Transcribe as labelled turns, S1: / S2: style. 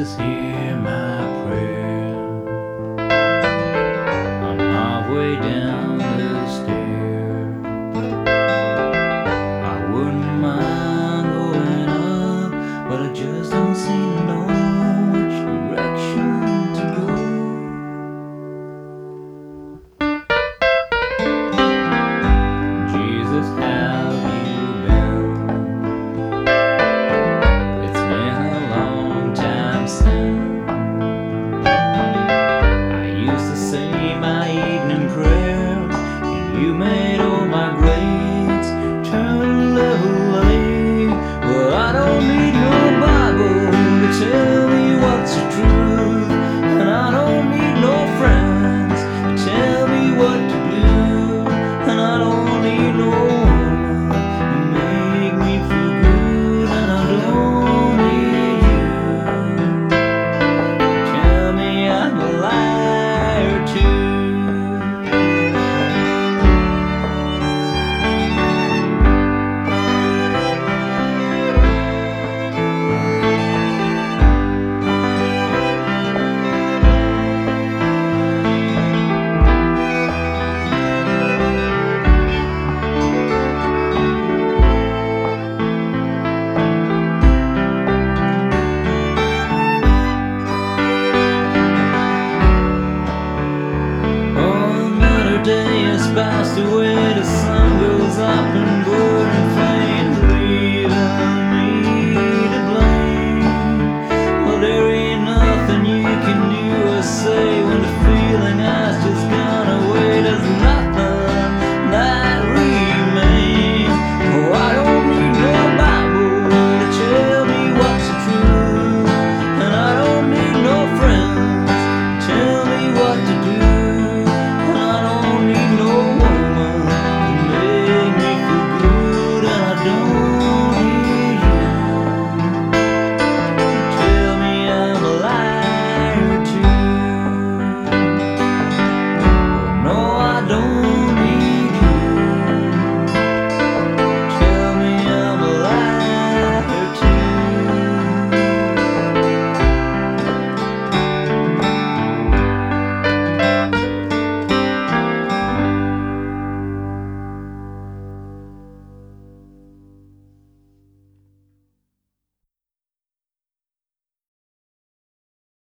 S1: Jesus, hear my prayer. I'm halfway down the stair. I wouldn't mind going up, but I just don't seem to know which direction to go. Jesus, have you been? It's been a long time since I used to say my evening prayers, and you made all my grades turn level A. Well, I don't need no Bible to tell me what's the truth, and I don't need no friends to tell me what to do, and I don't need no woman to make me feel good, and I don't need you. Tell me I'm a liar too. Another day has passed away.